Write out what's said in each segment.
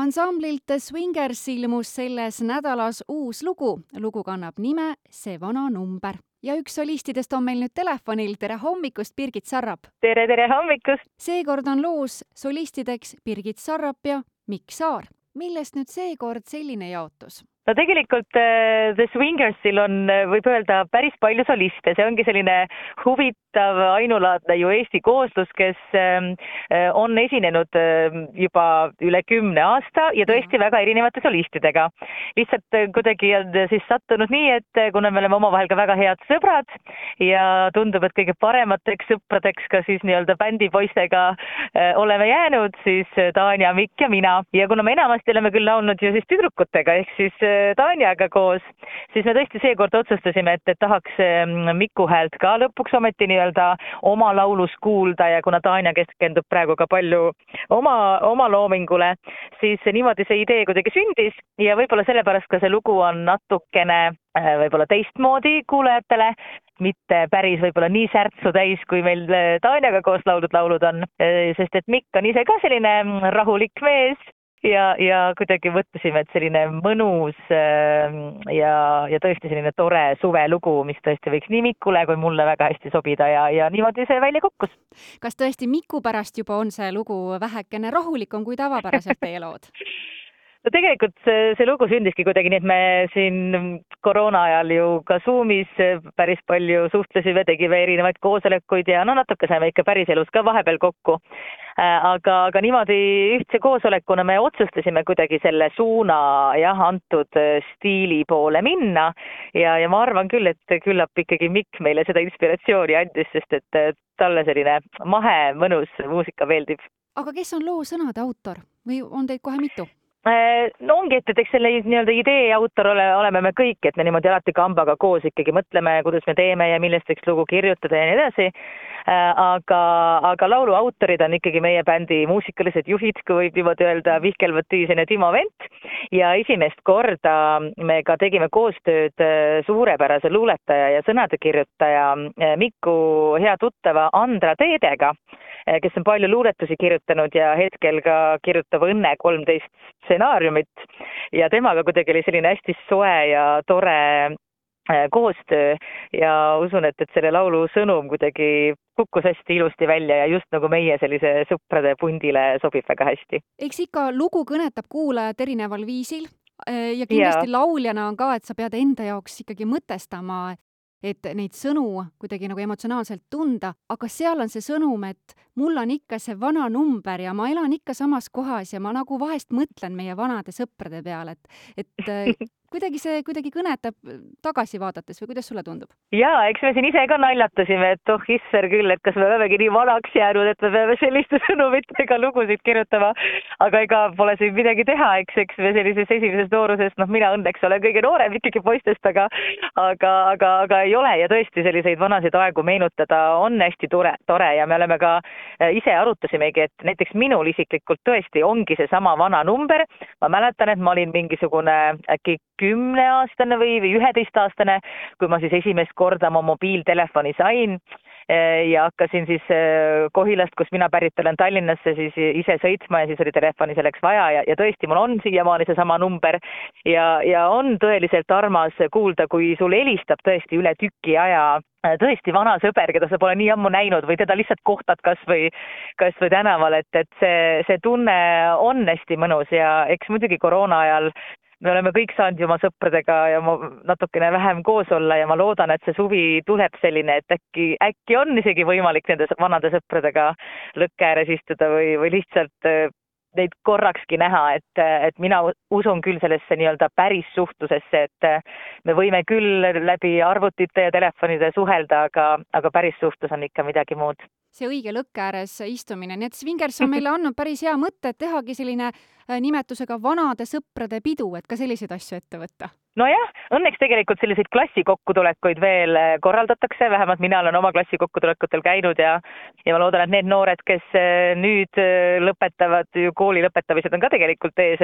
Ansamblilt The Swingers ilmus selles nädalas uus lugu. Lugu kannab nime See vana number. Ja üks solistidest on meil nüüd telefonil. Tere hommikust, Birgit Sarrap! Tere hommikust! Seekord on loos solistideks Birgit Sarrap ja Mikk Saar. Millest nüüd seekord selline jaotus? No tegelikult The Swingersil on, võib öelda, päris palju soliste. See ongi selline huvitav, ainulaadne ju Eesti kooslus, kes on esinenud juba üle 10 aasta ja tõesti väga erinevate solistidega. Lihtsalt kuidagi on siis sattunud nii, et kuna me oleme omavahel ka väga head sõbrad ja tundub, et kõige paremateks sõpradeks ka siis nii-öelda bändipoistega oleme jäänud, siis Tanja, Mikk ja mina. Ja kuna me enamasti oleme küll laulnud ju siis tüdrukutega, ehk siis Tanjaga koos, siis me tõesti seekord otsustasime, et tahaks Miku häält ka lõpuks ometi nii-öelda oma laulus kuulda ja kuna Tanja keskendub praegu ka palju oma loomingule, siis niimoodi see idee kuidagi sündis ja võib-olla sellepärast ka see lugu on natukene võib-olla teistmoodi kuulajatele, mitte päris võib-olla nii särtsu täis, kui meil Tanjaga koos laulud on, sest et Mikk on ise ka selline rahulik mees, ja kuidagi mõtlesime, et selline mõnus ja tõesti selline tore suvelugu, mis tõesti võiks nii Mikule kui mulle väga hästi sobida ja niimoodi see välja kukkus. Kas tõesti Miku pärast juba on see lugu vähekene rahulikum kui tavapäraselt teie lood? No tegelikult see lugu sündiski kuidagi nii, et me siin koroona ajal ju ka Zoomis päris palju suhtlesime, tegime erinevaid koosolekuid ja natuke saime ikka päriselus ka vahepeal kokku. Aga niimoodi ühtse koosolekuna me otsustasime kuidagi selle suuna antud stiili poole minna ja ma arvan küll, et küllap ikkagi Mikk meile seda inspiratsiooni andis, sest et talle selline mahe, mõnus muusika meeldib. Aga kes on loo sõnade autor või on teid kohe mitu? No ongi, et eks selle nii-öelda idee autor oleme me kõik, et me niimoodi alati kambaga koos ikkagi mõtleme, kuidas me teeme ja millest võiks lugu kirjutada ja nii edasi. Aga laulu autorid on ikkagi meie bändi muusikalised juhid, kui võib niimoodi öelda, Vihkel Mattiisen ja Timo Vent. Ja esimest korda me ka tegime koostööd suurepärase luuletaja ja sõnade kirjutaja Miku hea tuttava Andra Teedega, kes on palju luuletusi kirjutanud ja hetkel ka kirjutab Õnne 13 stsenaariumit ja temaga kuidagi oli selline hästi soe ja tore koostöö ja usun, et selle laulu sõnum kuidagi kukkus hästi ilusti välja ja just nagu meie sellise sõprade pundile sobib väga hästi. Eks ikka lugu kõnetab kuulajat erineval viisil ja kindlasti lauljana on ka, et sa pead enda jaoks ikkagi mõtestama, et neid sõnu kuidagi nagu emotsionaalselt tunda, aga seal on see sõnum, et mul on ikka see vana number ja ma elan ikka samas kohas ja ma nagu vahest mõtlen meie vanade sõprade peale, et kuidagi see kõnetab tagasi vaadates või kuidas sulle tundub? Jaa, eks me siin ise ka naljatasime, et isser küll, et kas me olemegi nii vanaks jäänud, et me peame selliste sõnumitega lugusid kirjutama, aga ega pole siin midagi teha, eks me sellises esimeses nooruses, mina õnneks olen kõige noorem ikkagi poistest, aga ei ole ja tõesti selliseid vanasid aegu meenutada on hästi tore ja me oleme ka ise arutasimegi, et näiteks minul isiklikult tõesti ongi see sama vana number. Ma mäletan, et ma olin mingisugune äkki 10-aastane või 11-aastane, kui ma siis esimest korda oma mobiiltelefoni sain ja hakkasin siis Kohilast, kus mina pärit olen Tallinnasse, siis ise sõitma ja siis oli telefoni selleks vaja ja tõesti mul on siiamaani see sama number ja on tõeliselt armas kuulda, kui sul helistab tõesti üle tüki aja tõesti vana sõber, keda sa pole nii ammu näinud või teda lihtsalt kohtad kas või tänaval, et see tunne on hästi mõnus ja eks muidugi koroona ajal me oleme kõik saanud ju oma sõpradega ja natukene vähem koos olla ja ma loodan, et see suvi tuleb selline, et äkki on isegi võimalik nende vanade sõpradega lõkke ääres istuda või lihtsalt neid korrakski näha, et mina usun küll sellesse nii-öelda päris suhtlusesse, et me võime küll läbi arvutite ja telefonide suhelda, aga päris suhtlus on ikka midagi muud. See õige lõkke ääres istumine, nii et Swingers on meile andnud päris hea mõtte, et tehagi selline nimetusega vanade sõprade pidu, et ka selliseid asju ette võtta. nojah, õnneks tegelikult selliseid klassikokkutulekuid veel korraldatakse, vähemalt mina olen oma klassikokkutulekutel käinud ja ma loodan, et need noored, kes nüüd lõpetavad, kooli lõpetamised on ka tegelikult ees,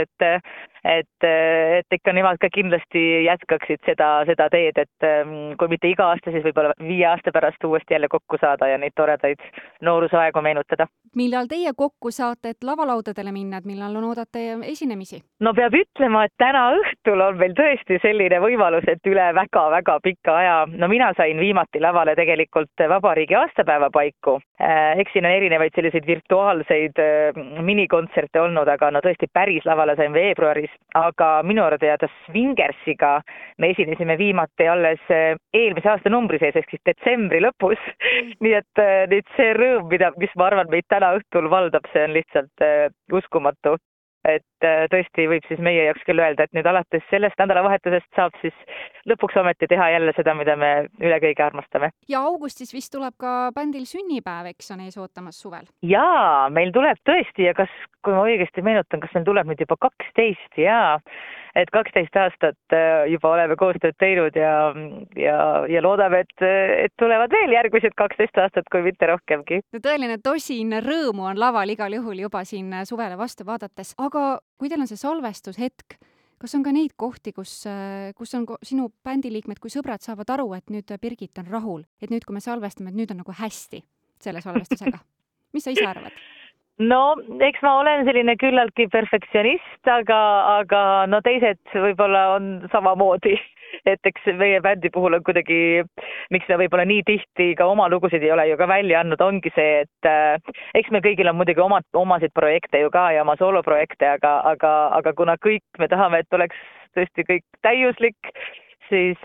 et ikka nemad ka kindlasti jätkaksid seda teed, et kui mitte iga aasta, siis võib-olla 5 aasta pärast uuesti jälle kokku saada ja neid toredaid noorusaegu meenutada. Millal teie kokku saate, et lavalaudadele minna, et millal on oodata esinemisi? No peab ütlema, et täna õhtul on meil tõesti selline võimalus, et üle väga-väga pika aja, no mina sain viimati lavale tegelikult vabariigi aastapäeva paiku. Eks siin on erinevaid selliseid virtuaalseid minikontserte olnud, aga no tõesti päris lavale sain veebruaris, aga minu arvates teada Swingersiga me esinesime viimati alles eelmise aasta numbri sees, ehk siis detsembri lõpus. Nii et nüüd see rõõm, mis ma arvan, meid täna õhtul valdab, see on lihtsalt uskumatu. Et tõesti võib siis meie jaoks küll öelda, et nüüd alates sellest nädalavahetusest saab siis lõpuks ometi teha jälle seda, mida me üle kõige armastame. Ja augustis vist tuleb ka bändil sünnipäev, eks on ees ootamas suvel? Jaa, meil tuleb tõesti ja kui ma õigesti meenutan, kas meil tuleb nüüd juba 12, jaa. Et 12 aastat juba oleme koostööd teinud ja loodame, et tulevad veel järgmised 12 aastat, kui mitte rohkemgi. Tõeline tosin rõõmu on laval igal juhul juba siin suvele vastu vaadates. Aga kui teil on see salvestushetk, kas on ka neid kohti, kus on sinu bändiliikmed, kui sõbrad saavad aru, et nüüd Birgit on rahul, et nüüd, kui me salvestame, et nüüd on nagu hästi selle salvestusega? Mis sa ise arvad? No, eks ma olen selline küllaltki perfektsionist, aga no teised võib-olla on samamoodi. Et eks meie bändi puhul on kuidagi, miks me võib-olla nii tihti ka oma lugusid ei ole ju ka välja andnud, ongi see, et eks meil kõigil on muidugi omasid projekte ju ka ja oma sooloprojekte, aga kuna kõik me tahame, et oleks tõesti kõik täiuslik, siis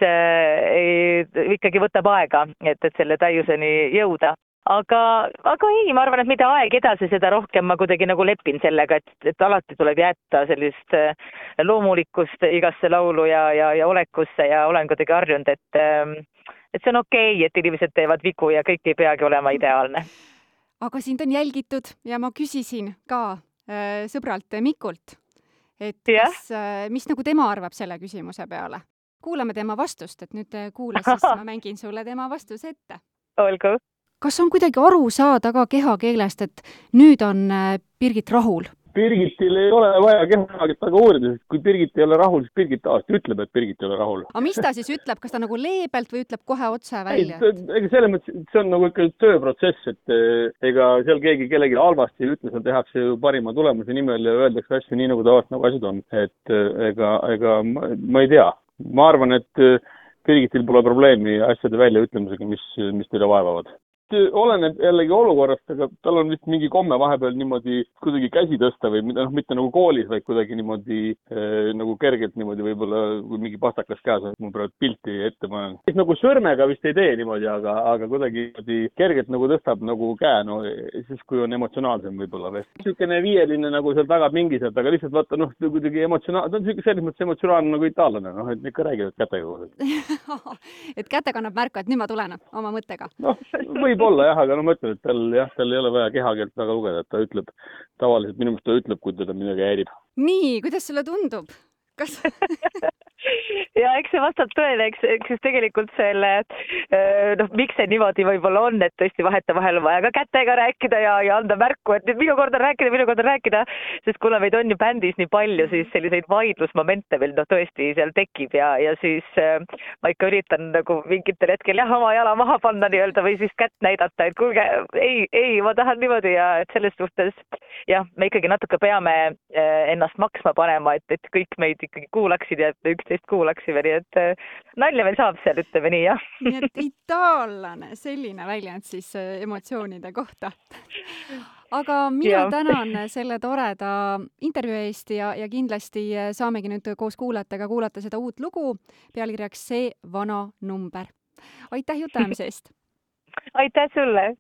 ikkagi võtab aega, et selle täiuseni jõuda. Aga ei, ma arvan, et mida aeg edasi, seda rohkem ma kuidagi nagu lepin sellega, et alati tuleb jätta sellist loomulikkust igasse laulu ja olekusse ja olen kuidagi harjunud, et see on okei, et inimesed teevad vigu ja kõik ei peagi olema ideaalne. Aga sind on jälgitud ja ma küsisin ka sõbralt Mikult, et mis nagu tema arvab selle küsimuse peale. Kuulame tema vastust, et nüüd kuule, siis ma mängin sulle tema vastuse ette. Olgu. Kas on kuidagi aru saada ka kehakeelest, et nüüd on Birgit rahul? Birgitil ei ole vaja kehakeelt väga uurida, sest kui Birgit ei ole rahul, siis Birgit alati ütleb, et Birgit ei ole rahul. Aga mis ta siis ütleb? Kas ta nagu leebelt või ütleb kohe otse välja? Ega selles mõttes, see on nagu ikka tööprotsess, et ega seal keegi kellegi halvasti ei ütle, seal tehakse ju parima tulemuse nimel ja öeldakse asju nii, nagu tavaliselt nagu asjad on. Et ega ma ei tea. Ma arvan, et Birgitil pole probleemi asjade väljaütlemisega, mis teda vaevavad. Oleneb jällegi olukorrast, aga tal on vist mingi komme vahepeal niimoodi kuidagi käsi tõsta või mitte nagu koolis, vaid kuidagi niimoodi nagu kergelt niimoodi võib-olla, kui mingi pastakas käes on, mul praegu pilti ette panen. Nagu sõrmega vist ei tee niimoodi, aga kuidagi kergelt nagu tõstab nagu käe, no siis kui on emotsionaalsem võib-olla või. Sükene viieline nagu seal taga mingiselt, aga lihtsalt vaata, kuidagi emotsionaalne, ta on selles mõttes emotsionaalne nagu itaallane, et ikka räägivad kätega. Et käte kannab märku, et nüüd ma tulen oma mõttega. Võib-olla jah, aga ma ütlen, et tal ei ole vaja kehakeelt väga lugeda, et ta ütleb, tavaliselt minu meelest ta ütleb, kui teda midagi häirib. Nii, kuidas sulle tundub? Kas... ja eks see vastab tõele, eks tegelikult selle, miks see niimoodi võib-olla on, et tõesti vahel on vaja ka kätega rääkida ja anda märku, et minu kord on rääkida, sest kuna meid on ju bändis nii palju, siis selliseid vaidlusmomente veel tõesti seal tekib ja siis ma ikka üritan nagu mingitel hetkel oma jala maha panna nii-öelda või siis kätt näidata, et kuulge, ei, ma tahan niimoodi ja et selles suhtes me ikkagi natuke peame ennast maksma panema, et kõik meid ikkagi kuulaksid ja üksteist kuulaksime, nii et nalja meil saab seal, ütleme nii, jah. Nii et itaallane, selline väljend siis emotsioonide kohta. Aga mina tänan selle toreda intervjuu eest ja kindlasti saamegi nüüd koos kuulata seda uut lugu pealkirjaks See vana number. Aitäh jutuajamise eest! Aitäh sulle!